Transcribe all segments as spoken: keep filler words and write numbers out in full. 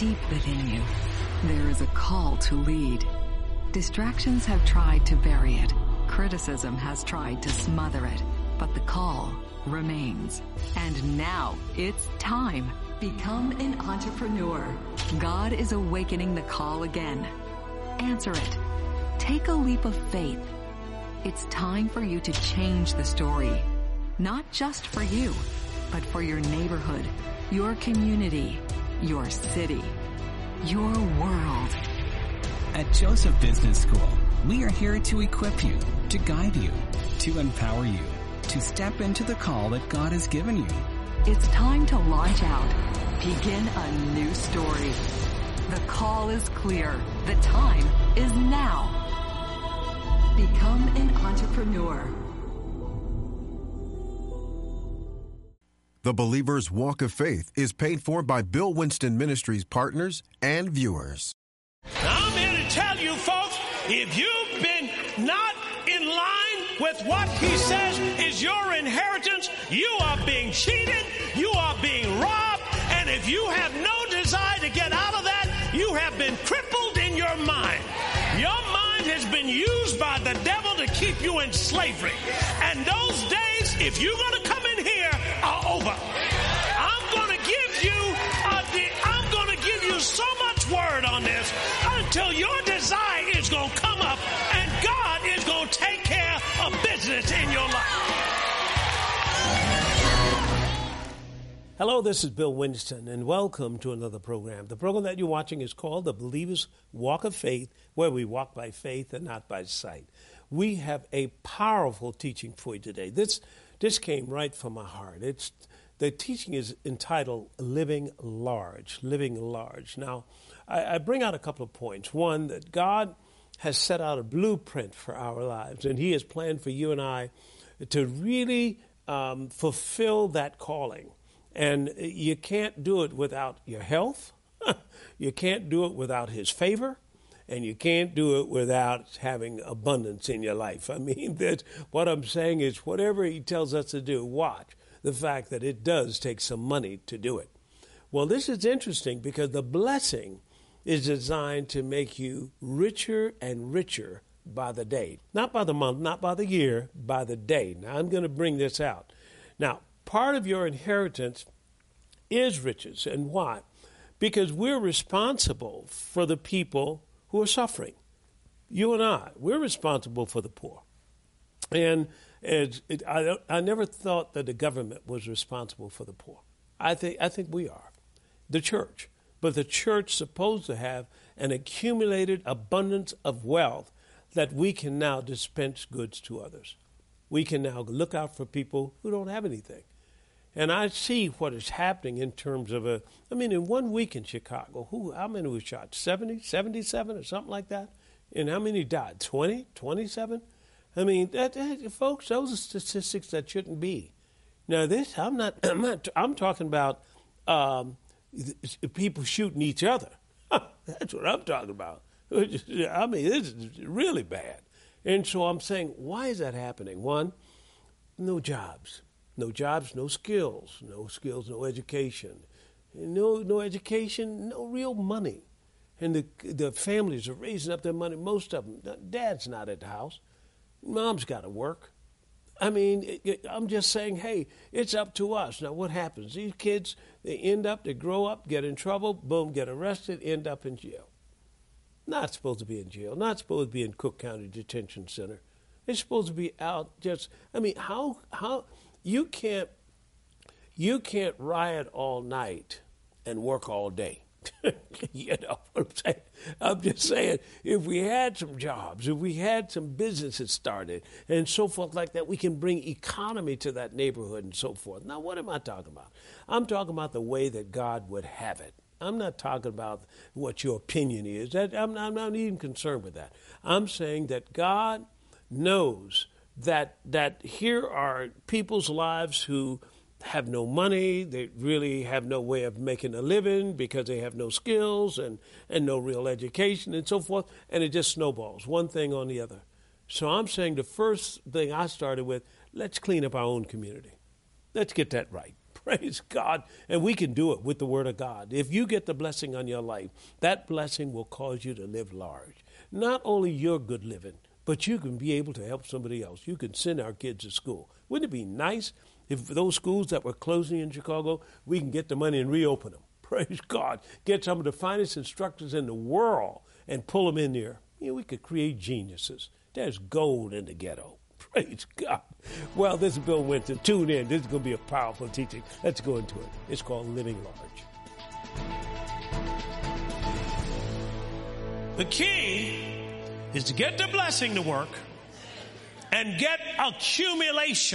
Deep within you, there is a call to lead. Distractions have tried to bury it. Criticism has tried to smother it. But the call remains. And now it's time. Become an entrepreneur. God is awakening the call again. Answer it. Take a leap of faith. It's time for you to change the story. Not just for you, but for your neighborhood, your community, your city, your world. At Joseph Business School, we are here to equip you, to guide you, to empower you, to step into the call that God has given you. It's time to launch out. Begin a new story. The call is clear. The time is now. Become an entrepreneur. The Believer's Walk of Faith is paid for by Bill Winston Ministries partners and viewers. I'm here to tell you folks, if you've been not in line with what he says is your inheritance, you are being cheated, you are being robbed, and if you have no desire to get out of that, you have been crippled in your mind. Your mind has been used by the devil to keep you in slavery. And those days, if you're going to come in here, are over. I'm going to give you a de- I'm going to give you so much word on this until your desire is going to come up and God is going to take care of business in your life. Hello, this is Bill Winston, and welcome to another program. The program that you're watching is called The Believer's Walk of Faith, where we walk by faith and not by sight. We have a powerful teaching for you today. This this came right from my heart. It's the teaching is entitled Living Large, Living Large. Now, I, I bring out a couple of points. One, that God has set out a blueprint for our lives, and he has planned for you and I to really um, fulfill that calling. And you can't do it without your health. You can't do it without his favor. And you can't do it without having abundance in your life. I mean, that what I'm saying is whatever he tells us to do, watch the fact that it does take some money to do it. Well, this is interesting because the blessing is designed to make you richer and richer by the day. Not by the month, not by the year, by the day. Now, I'm going to bring this out. Now, part of your inheritance is riches. And why? Because we're responsible for the people who are suffering. You and I, we're responsible for the poor. And it, it, I, I never thought that the government was responsible for the poor. I think I think we are, the church. But the church is supposed to have an accumulated abundance of wealth that we can now dispense goods to others. We can now look out for people who don't have anything. And I see what is happening in terms of a, I mean, in one week in Chicago, who, how many were shot? seventy, seventy-seven or something like that? And how many died? twenty, twenty-seven? I mean, that, that, folks, those are statistics that shouldn't be. Now, this, I'm not, I'm not, I'm talking about um, people shooting each other. That's what I'm talking about. I mean, this is really bad. And so I'm saying, why is that happening? One, no jobs. No jobs, no skills. No skills, no education. No no education, no real money. And the the families are raising up their money, most of them. Dad's not at the house. Mom's got to work. I mean, it, it, I'm just saying, hey, it's up to us. Now, what happens? These kids, they end up, they grow up, get in trouble, boom, get arrested, end up in jail. Not supposed to be in jail. Not supposed to be in Cook County Detention Center. They're supposed to be out just, I mean, how how... You can't you can't riot all night and work all day. You know what I'm saying? I'm just saying, if we had some jobs, if we had some businesses started and so forth like that, we can bring economy to that neighborhood and so forth. Now, what am I talking about? I'm talking about the way that God would have it. I'm not talking about what your opinion is. That, I'm, I'm not even concerned with that. I'm saying that God knows that that here are people's lives who have no money, they really have no way of making a living because they have no skills and, and no real education and so forth, and it just snowballs, one thing on the other. So I'm saying the first thing I started with, let's clean up our own community. Let's get that right. Praise God. And we can do it with the Word of God. If you get the blessing on your life, that blessing will cause you to live large. Not only your good living, but you can be able to help somebody else. You can send our kids to school. Wouldn't it be nice if those schools that were closing in Chicago, we can get the money and reopen them? Praise God. Get some of the finest instructors in the world and pull them in there. You know, we could create geniuses. There's gold in the ghetto. Praise God. Well, this is Bill Winston. Tune in. This is going to be a powerful teaching. Let's go into it. It's called Living Large. The key is to get the blessing to work and get accumulation.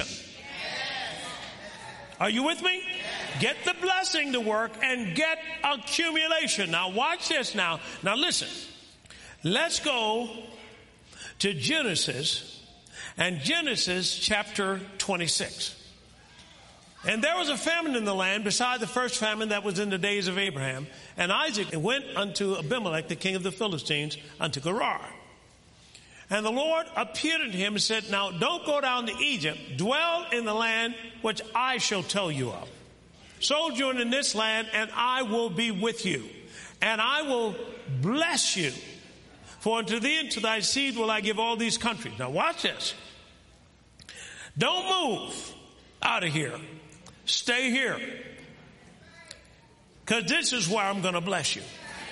Are you with me? Get the blessing to work and get accumulation. Now watch this now. Now listen. Let's go to Genesis and Genesis chapter twenty-six. And there was a famine in the land beside the first famine that was in the days of Abraham. And Isaac went unto Abimelech, the king of the Philistines, unto Gerar. And the Lord appeared unto him and said, now don't go down to Egypt. Dwell in the land which I shall tell you of. Sojourn in this land, and I will be with you. And I will bless you. For unto thee and to thy seed will I give all these countries. Now watch this. Don't move out of here. Stay here. Because this is where I'm going to bless you.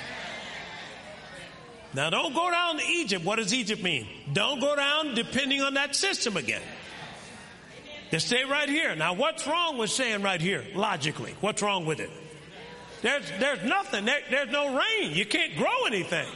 Now don't go down to Egypt. What does Egypt mean? Don't go down depending on that system again. Just stay right here. Now what's wrong with staying right here? Logically, what's wrong with it? There's, there's nothing. There, there's no rain. You can't grow anything.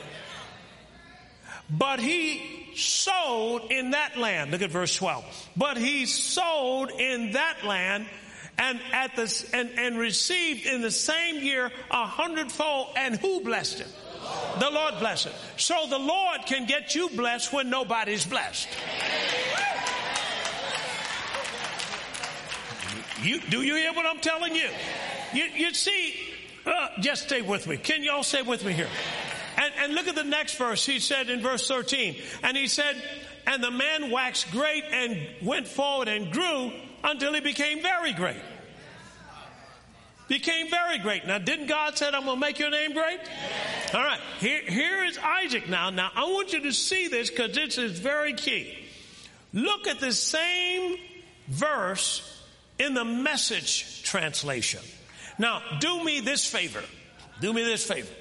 But he sowed in that land. Look at verse twelve. But he sowed in that land and at the and, and received in the same year a hundredfold. And who blessed him? The Lord blessed him. So the Lord can get you blessed when nobody's blessed. You, do you hear what I'm telling you? You, you see, uh, just stay with me. Can you all stay with me here? And, and look at the next verse. He said in verse thirteen, and he said, and the man waxed great and went forward and grew until he became very great. Became very great. Now, didn't God say, I'm going to make your name great? All right. Here, here is Isaac now. Now, I want you to see this because this is very key. Look at the same verse in the Message translation. Now, do me this favor. Do me this favor.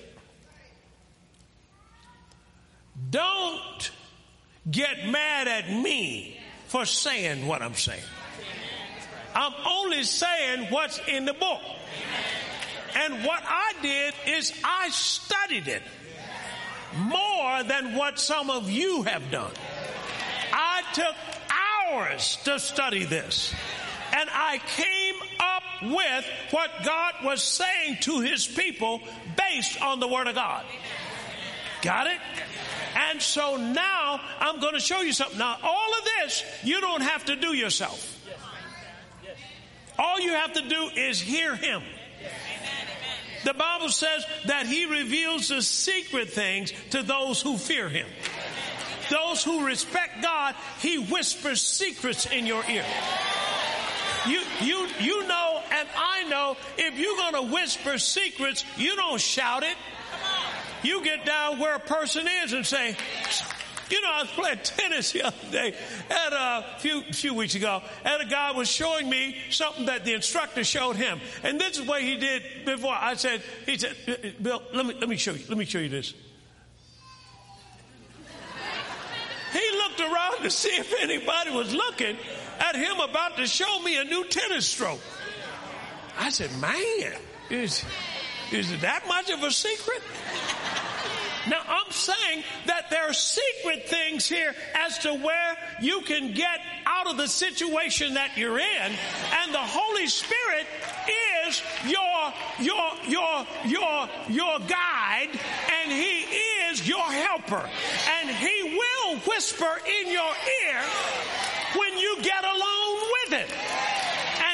Don't get mad at me for saying what I'm saying. I'm only saying what's in the book. And what I did is I studied it more than what some of you have done. I took hours to study this. And I came up with what God was saying to his people based on the Word of God. Got it? And so now I'm going to show you something. Now, all of this you don't have to do yourself. All you have to do is hear him. The Bible says that he reveals the secret things to those who fear him. Those who respect God, he whispers secrets in your ear. You, you, you know, and I know, if you're going to whisper secrets, you don't shout it. You get down where a person is and say, you know, I was playing tennis the other day, and a few few weeks ago, and a guy was showing me something that the instructor showed him. And this is what he did before. I said, he said, Bill, let me let me show you. Let me show you this. He looked around to see if anybody was looking at him about to show me a new tennis stroke. I said, man, is, is it that much of a secret? Now, I'm saying that there are secret things here as to where you can get out of the situation that you're in, and the Holy Spirit is your, your, your, your, your guide, and he is your helper, and he will whisper in your ear when you get alone with it. And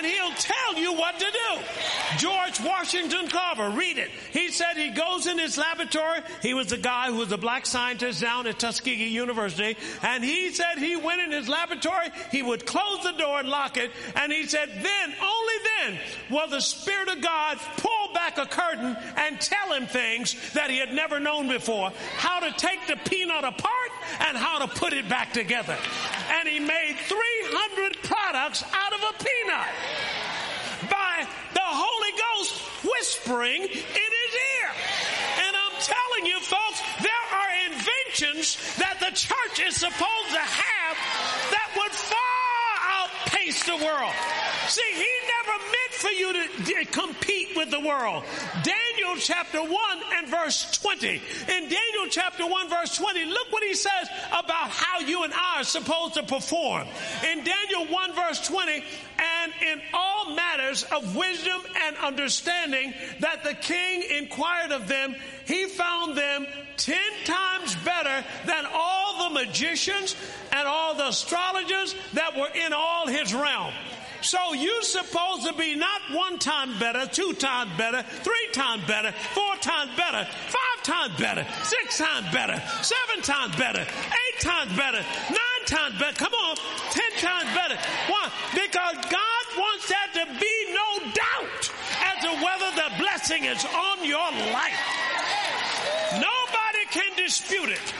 and he'll tell you what to do. George Washington Carver, read it. He said he goes in his laboratory. He was the guy who was a black scientist down at Tuskegee University. And he said he went in his laboratory. He would close the door and lock it. And he said then, only then, will the Spirit of God pull back a curtain and tell him things that he had never known before. How to take the peanut apart and how to put it back together. And he made three hundred products out of a peanut by the Holy Ghost whispering in his ear. And I'm telling you, folks, there are inventions that the church is supposed to have that would far outpace the world. See, he never meant for you to compete with the world. Daniel chapter one and verse twenty. In Daniel chapter one verse twenty, look what he says about how you and I are supposed to perform. In Daniel one verse twenty, and in all matters of wisdom and understanding that the king inquired of them, he found them ten times better than all the magicians and all the astrologers that were in all his realm. So you're supposed to be not one time better, two times better, three times better, four times better, five times better, six times better, seven times better, eight times better, nine times better. Come on, ten times better. Why? Because God wants there to be no doubt as to whether the blessing is on your life. Nobody can dispute it.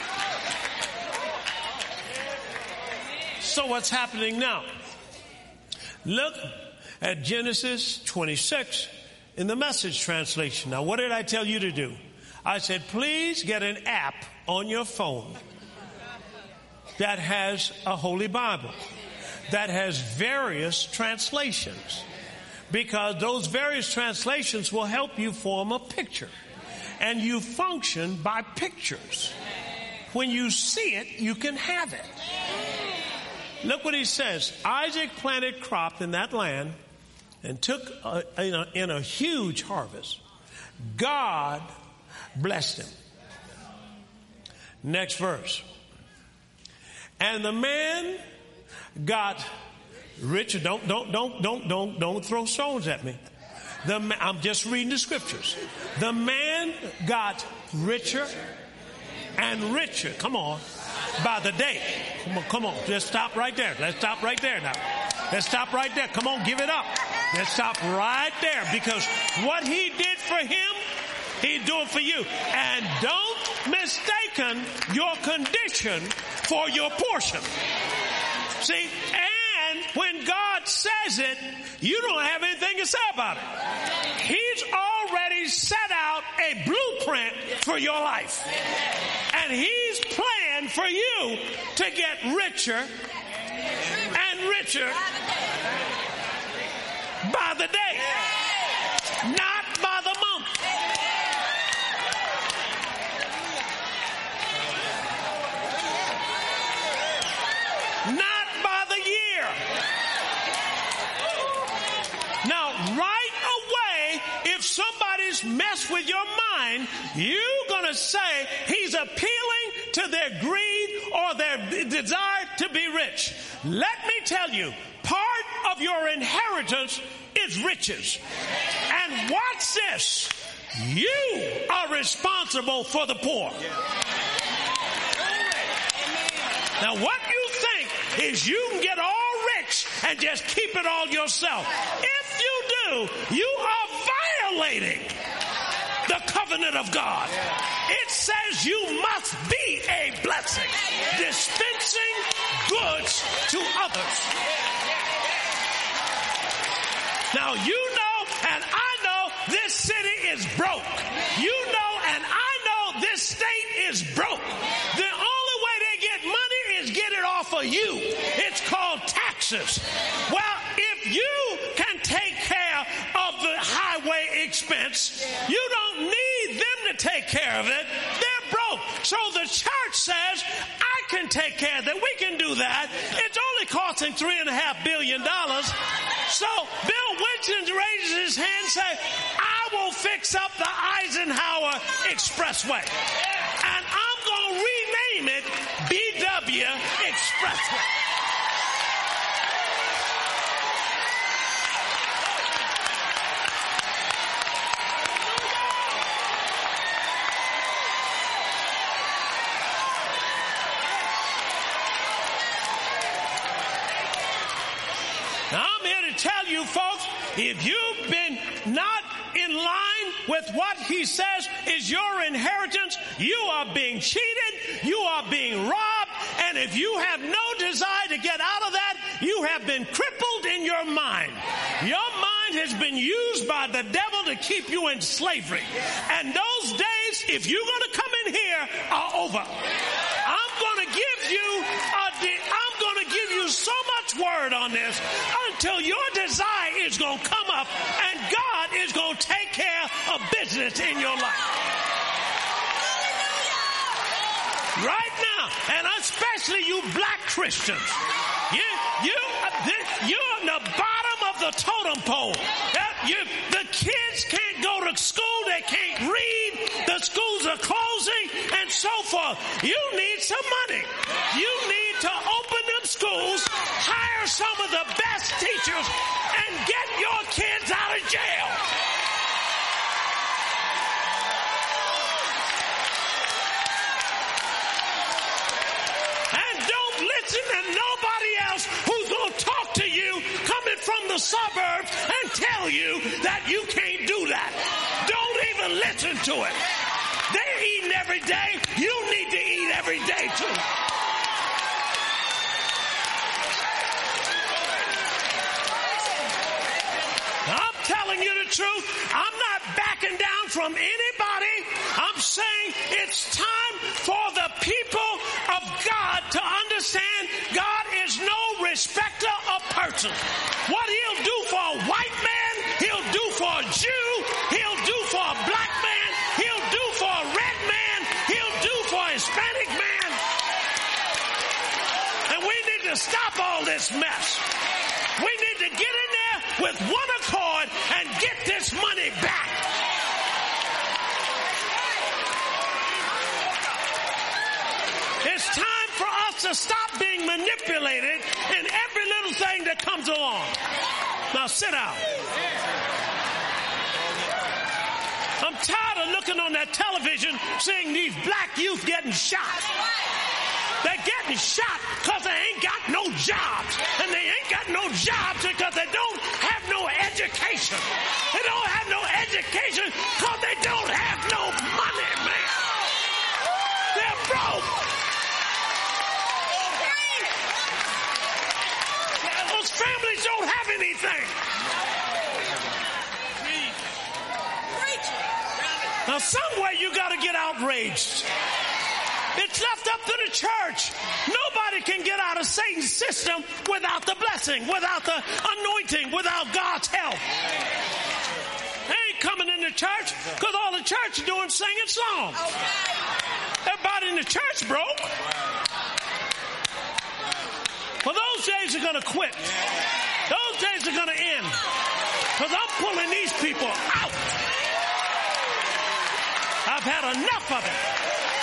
So what's happening now? Look at Genesis twenty-six in the Message translation. Now, what did I tell you to do? I said, please get an app on your phone that has a Holy Bible, that has various translations, because those various translations will help you form a picture. And you function by pictures. When you see it, you can have it. Look what he says. Isaac planted crop in that land and took a, in, a, in a huge harvest. God blessed him. Next verse. And the man got richer. Don't don't don't don't don't don't throw stones at me. The I'm just reading the scriptures. The man got richer and richer. Come on. By the day. Come on, come on. Just stop right there. Let's stop right there now. Let's stop right there. Come on, give it up. Let's stop right there, because what he did for him, he's doing for you. And don't mistaken your condition for your portion. See, and when God says it, you don't have anything to say about it. He's already set out a blueprint for your life. And he's planned for you to get richer and richer by the day, not by the month. Not by the year. Now, right away, if somebody's messed with your mind, you're going to say he's appealing to their greed or their desire to be rich. Let me tell you, part of your inheritance is riches. And watch this. You are responsible for the poor. Now, what you think is you can get all rich and just keep it all yourself. If you do, you are violating the covenant of God. It says you must be a blessing, dispensing goods to others. Now, you know and I know this city is broke. You know and I know this state is broke. The only way they get money is get it off of you. It's called taxes. Well, if you can take care of the highway expense, you don't need them to take care of it. They're broke. So the church says, I can take care of that. We can do that. It's only costing three and a half billion dollars. So Bill Winston raises his hand and says, I will fix up the Eisenhower Expressway. And I'm going to rename it B W Expressway. tell you folks, if you've been not in line with what he says is your inheritance, you are being cheated, you are being robbed, and if you have no desire to get out of that, you have been crippled in your mind. Your mind has been used by the devil to keep you in slavery. And those days, if you're going to come in here, are over. I'm going to give you a de- I'm going to give you so much word on this until your desire is going to come up and God is going to take care of business in your life. Right now, and especially you black Christians, you, you, you're on the bottom of the totem pole. You, the kids can't go to school, they can't read, the schools are closing, and so forth. You need some money. You need to open them schools, hire some of the best teachers, and get your kids out of jail. Listen to nobody else who's going to talk to you coming from the suburbs and tell you that you can't do that. Don't even listen to it. They're eating every day. You need to eat every day too. I'm telling you the truth. I'm not backing down from anybody. I'm saying it's time for the people of God to understand God is no respecter of persons. What he'll do for a white man, he'll do for a Jew, he'll do for a black man, he'll do for a red man, he'll do for a Hispanic man. And we need to stop all this mess. We need to get in there with one accord and get this money back. It's time for us to stop being manipulated in every little thing that comes along. Now sit down. I'm tired of looking on that television seeing these black youth getting shot. They're getting shot because they ain't got no jobs. And they ain't got no jobs because they don't have no education. They don't have no education because they don't have no money, man. They're broke. Those families don't have anything. Now, somewhere you got to get outraged. It's left up to the church. Nobody can get out of Satan's system without the blessing, without the anointing, without God's help. They ain't coming in the church because all the church is doing is singing songs. Everybody in the church broke. Well, those days are going to quit. Those days are going to end because I'm pulling these people out. I've had enough of it.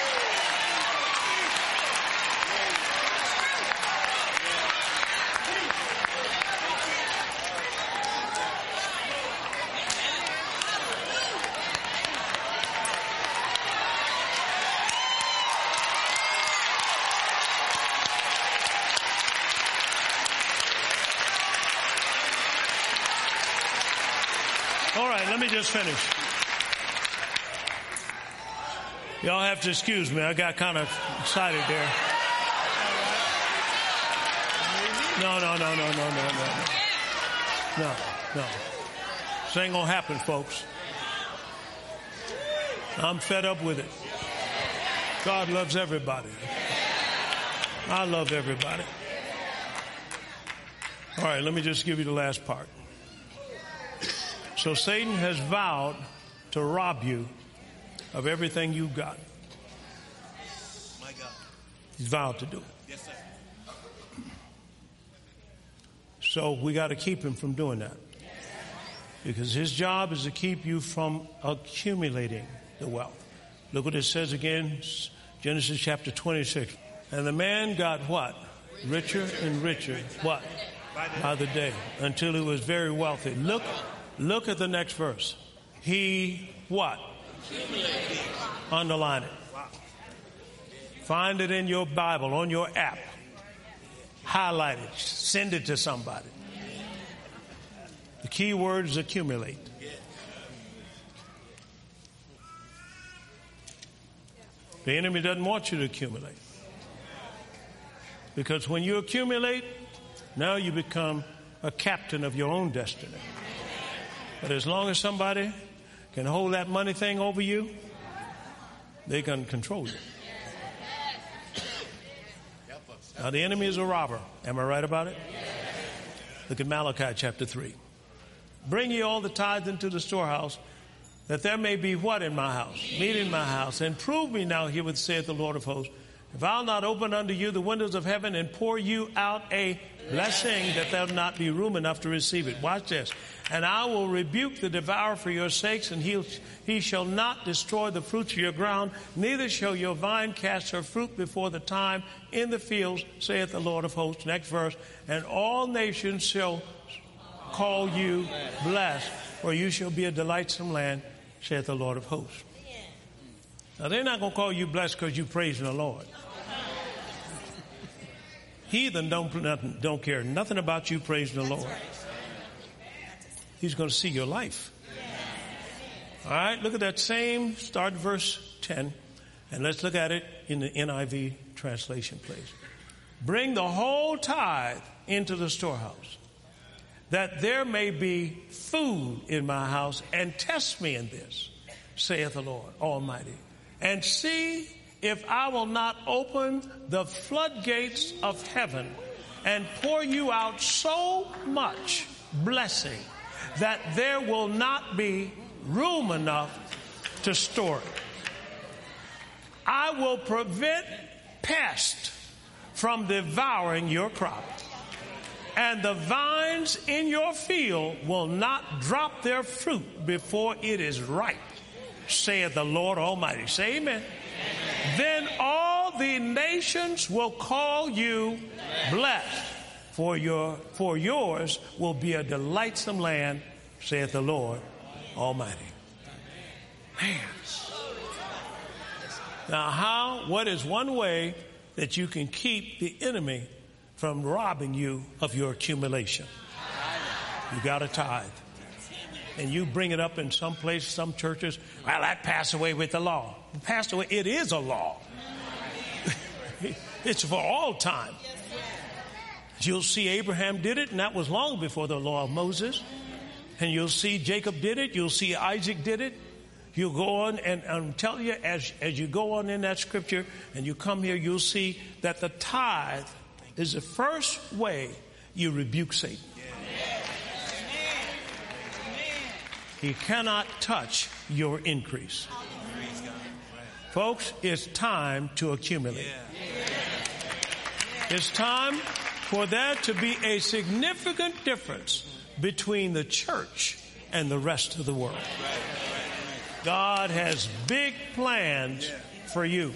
All right, let me just finish. Y'all have to excuse me. I got kind of excited there. No, no, no, no, no, no, no. No, no. This ain't gonna happen, folks. I'm fed up with it. God loves everybody. I love everybody. All right, let me just give you the last part. So Satan has vowed to rob you of everything you've got. My God. He's vowed to do it. Yes, sir. So we got to keep him from doing that. Because his job is to keep you from accumulating the wealth. Look what it says again, Genesis chapter twenty-six. And the man got what? Richer and richer. What? By the day. Until he was very wealthy. Look, look at the next verse. He what? Underline it. Find it in your Bible, on your app. Highlight it. Send it to somebody. The key word is accumulate. The enemy doesn't want you to accumulate. Because when you accumulate, now you become a captain of your own destiny. But as long as somebody can hold that money thing over you, they can control you. Now the enemy is a robber. Am I right about it? Look at Malachi chapter three. Bring ye all the tithes into the storehouse, that there may be what in my house? Meat in my house. And prove me now herewith, saith the Lord of hosts, if I'll not open unto you the windows of heaven and pour you out a blessing, that there'll not be room enough to receive it. Watch this. And I will rebuke the devourer for your sakes, and he'll, he shall not destroy the fruits of your ground, neither shall your vine cast her fruit before the time in the fields, saith the Lord of hosts. Next verse. And all nations shall call you blessed, for you shall be a delightsome land, saith the Lord of hosts. Now, they're not going to call you blessed because you praising the Lord. Heathen don't, nothing, don't care nothing about you praising the Lord. He's going to see your life. All right, look at that same, start verse ten, and let's look at it in the N I V translation, please. Bring the whole tithe into the storehouse, that there may be food in my house, and test me in this, saith the Lord Almighty, and see if I will not open the floodgates of heaven and pour you out so much blessing that there will not be room enough to store it. I will prevent pests from devouring your crop, and the vines in your field will not drop their fruit before it is ripe, saith the Lord Almighty. Say amen. Amen. Then all the nations will call you blessed, for your for yours will be a delightsome land, saith the Lord Almighty. Man. Now how, what is one way that you can keep the enemy from robbing you of your accumulation? You got to tithe. And you bring it up in some places, some churches, well, that passed away with the law. It passed away. It is a law. It's for all time. You'll see Abraham did it, and that was long before the law of Moses. And you'll see Jacob did it. You'll see Isaac did it. You'll go on, and I'm telling you, as, as you go on in that scripture and you come here, you'll see that the tithe is the first way you rebuke Satan. He cannot touch your increase. Folks, it's time to accumulate. It's time for there to be a significant difference between the church and the rest of the world. God has big plans for you.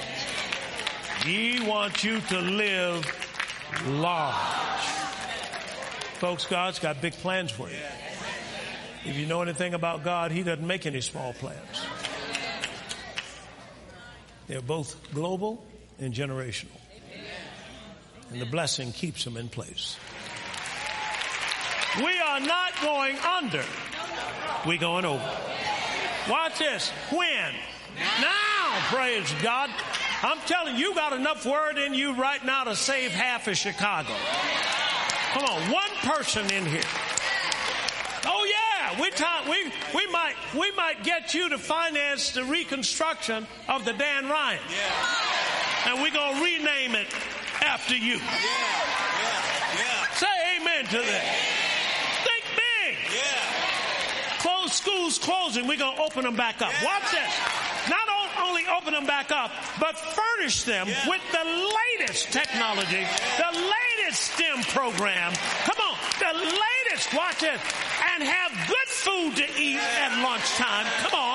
He wants you to live large. Folks, God's got big plans for you. If you know anything about God, He doesn't make any small plans. They're both global and generational. And the blessing keeps them in place. We are not going under. We're going over. Watch this. When? Now, praise God. I'm telling you, you got enough word in you right now to save half of Chicago. Come on, one person in here. Oh yeah, we ta- we we might we might get you to finance the reconstruction of the Dan Ryan, yeah. And we're gonna rename it after you. Yeah, yeah, yeah. Say amen to that. Think big. Yeah. Close schools closing, we're gonna open them back up. Yeah. Watch this. Not only open them back up, but furnish them yeah. with the latest technology, yeah. the latest STEM program. Come on, the latest. Watch it. And have good food to eat at lunchtime. Come on.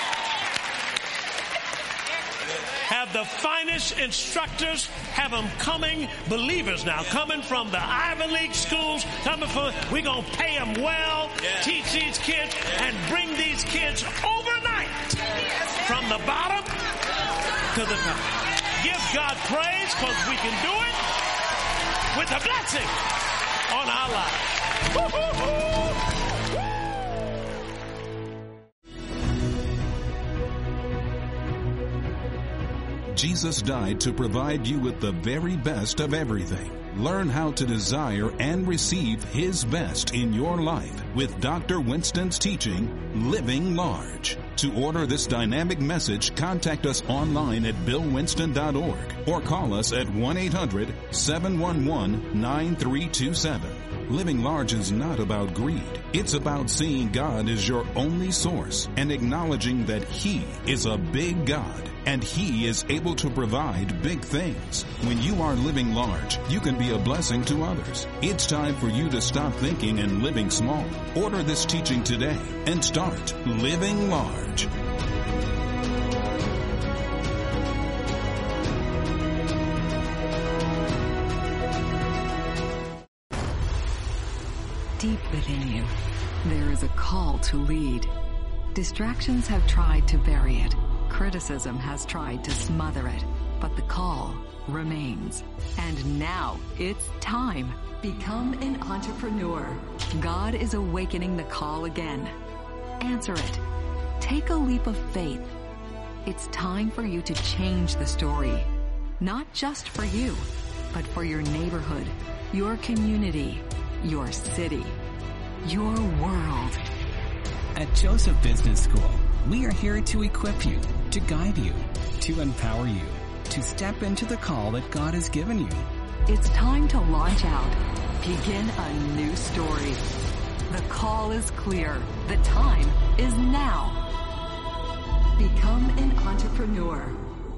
Have the finest instructors, have them coming, believers now, coming from the Ivy League schools, coming from, we're going to pay them well, yeah. teach these kids, and bring these kids overnight from the bottom to the top. Give God praise because we can do it with the blessing on our lives. Jesus died to provide you with the very best of everything. Learn how to desire and receive His best in your life with Doctor Winston's teaching, Living Large. To order this dynamic message, contact us online at bill winston dot org or call us at one eight hundred, seven one one, nine three two seven. Living large is not about greed. It's about seeing God as your only source and acknowledging that He is a big God and He is able to provide big things. When you are living large, you can be a blessing to others. It's time for you to stop thinking and living small. Order this teaching today and start living large. Deep within you, there is a call to lead. Distractions have tried to bury it. Criticism has tried to smother it. But the call remains. And now it's time. Become an entrepreneur. God is awakening the call again. Answer it. Take a leap of faith. It's time for you to change the story. Not just for you, but for your neighborhood, your community, your city, your world. At Joseph Business School, we are here to equip you, to guide you, to empower you, to step into the call that God has given you. It's time to launch out. Begin a new story. The call is clear. The time is now. Become an entrepreneur.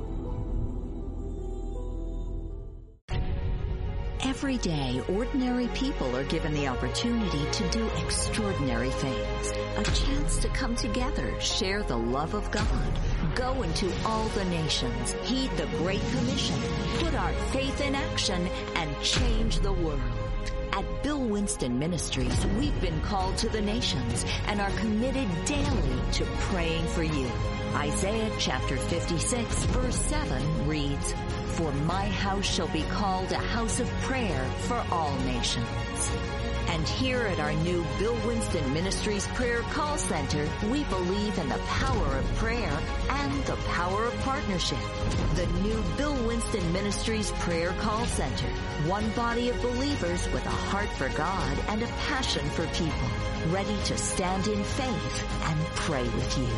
Every day, ordinary people are given the opportunity to do extraordinary things. A chance to come together, share the love of God, go into all the nations, heed the Great Commission, put our faith in action, and change the world. At Bill Winston Ministries, we've been called to the nations and are committed daily to praying for you. Isaiah chapter fifty-six, verse seven reads, "For my house shall be called a house of prayer for all nations." And here at our new Bill Winston Ministries Prayer Call Center, we believe in the power of prayer and the power of partnership. The new Bill Winston Ministries Prayer Call Center. One body of believers with a heart for God and a passion for people, ready to stand in faith and pray with you.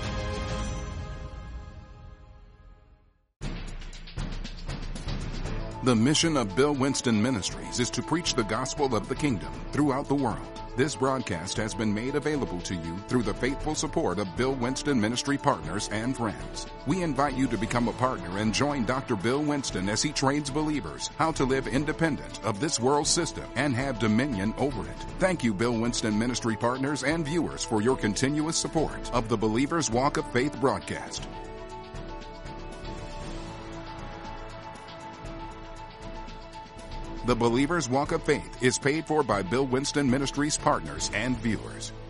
The mission of Bill Winston Ministries is to preach the gospel of the kingdom throughout the world. This broadcast has been made available to you through the faithful support of Bill Winston Ministry partners and friends. We invite you to become a partner and join Doctor Bill Winston as he trains believers how to live independent of this world system and have dominion over it. Thank you, Bill Winston Ministry partners and viewers, for your continuous support of the Believer's Walk of Faith broadcast. The Believer's Walk of Faith is paid for by Bill Winston Ministries partners and viewers.